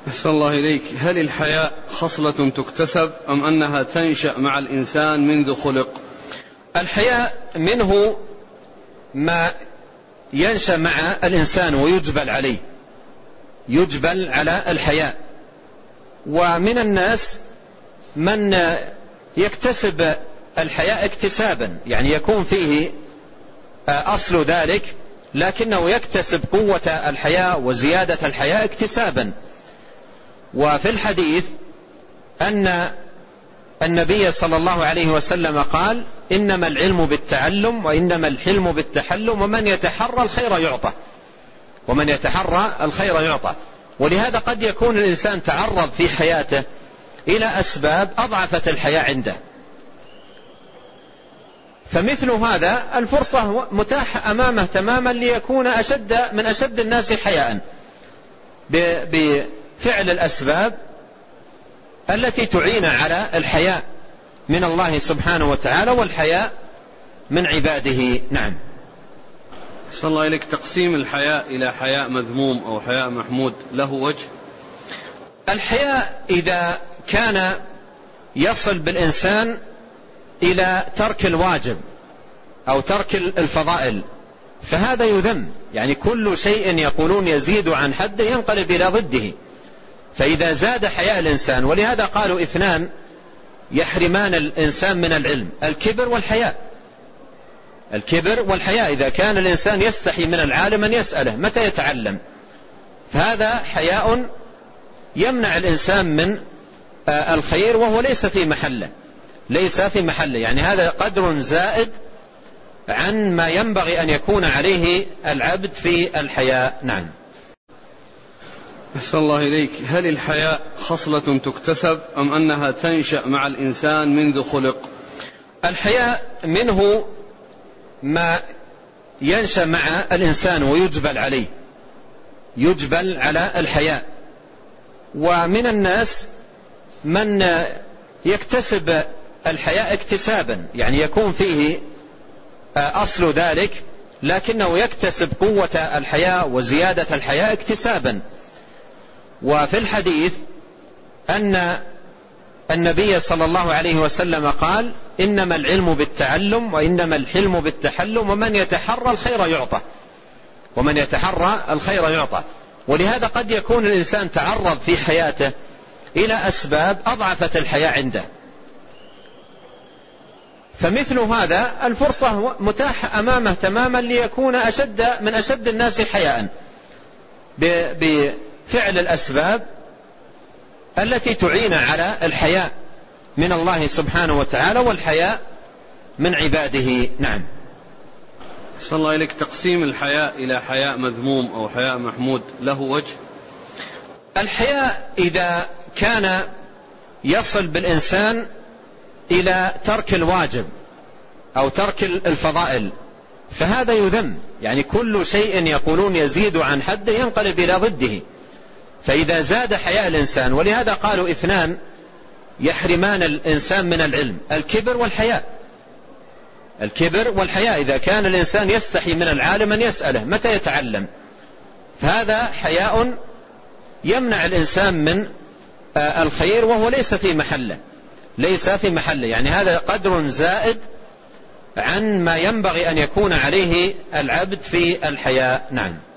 أحسن الله إليك. هل الحياء خصلة تكتسب أم أنها تنشأ مع الإنسان منذ خلق؟ الحياء منه ما ينشأ مع الإنسان ويجبل عليه، يجبل على الحياء. ومن الناس من يكتسب الحياء اكتسابا، يعني يكون فيه أصل ذلك لكنه يكتسب قوة الحياء وزيادة الحياء اكتسابا. وفي الحديث أن النبي صلى الله عليه وسلم قال: إنما العلم بالتعلم وإنما الحلم بالتحلم ومن يتحرى الخير يعطى، ومن يتحرى الخير يعطى. ولهذا قد يكون الإنسان تعرض في حياته إلى أسباب أضعفت الحياة عنده، فمثل هذا الفرصة متاحة أمامه تماما ليكون من أشد الناس حياء بفعل الأسباب التي تعين على الحياء من الله سبحانه وتعالى والحياء من عباده. نعم. صلى الله إليك. تقسيم الحياء إلى حياء مذموم أو حياء محمود له وجه؟ الحياء إذا كان يصل بالإنسان إلى ترك الواجب أو ترك الفضائل فهذا يذم، يعني كل شيء يقولون يزيد عن حده ينقلب إلى ضده. فإذا زاد حياء الإنسان، ولهذا قالوا اثنان يحرمان الإنسان من العلم: الكبر والحياء. الكبر والحياء، إذا كان الإنسان يستحي من العالم أن يسأله متى يتعلم، فهذا حياء يمنع الإنسان من الخير وهو ليس في محله، ليس في محله، يعني هذا قدر زائد عن ما ينبغي أن يكون عليه العبد في الحياء. نعم. أحسن الله إليك. هل الحياء خصلة تكتسب أم أنها تنشأ مع الإنسان منذ خلق؟ الحياء منه ما ينشأ مع الإنسان ويجبل عليه، يجبل على الحياء. ومن الناس من يكتسب الحياء اكتسابا، يعني يكون فيه أصل ذلك لكنه يكتسب قوة الحياء وزيادة الحياء اكتسابا. وفي الحديث أن النبي صلى الله عليه وسلم قال: إنما العلم بالتعلم وإنما الحلم بالتحلم ومن يتحرى الخير يعطى، ومن يتحرى الخير يعطى. ولهذا قد يكون الإنسان تعرض في حياته إلى أسباب أضعفت الحياة عنده، فمثل هذا الفرصة متاحة أمامه تماما ليكون من أشد الناس حياء بفعل الأسباب التي تعين على الحياء من الله سبحانه وتعالى والحياء من عباده. نعم. صلى الله إليك. تقسيم الحياء إلى حياء مذموم أو حياء محمود له وجه؟ الحياء إذا كان يصل بالإنسان إلى ترك الواجب أو ترك الفضائل فهذا يذم، يعني كل شيء يقولون يزيد عن حده ينقلب إلى ضده. فإذا زاد حياء الإنسان، ولهذا قالوا اثنان يحرمان الإنسان من العلم: الكبر والحياء. الكبر والحياء، إذا كان الإنسان يستحي من العالم أن يسأله متى يتعلم، فهذا حياء يمنع الإنسان من الخير وهو ليس في محله، ليس في محله، يعني هذا قدر زائد عن ما ينبغي أن يكون عليه العبد في الحياء. نعم.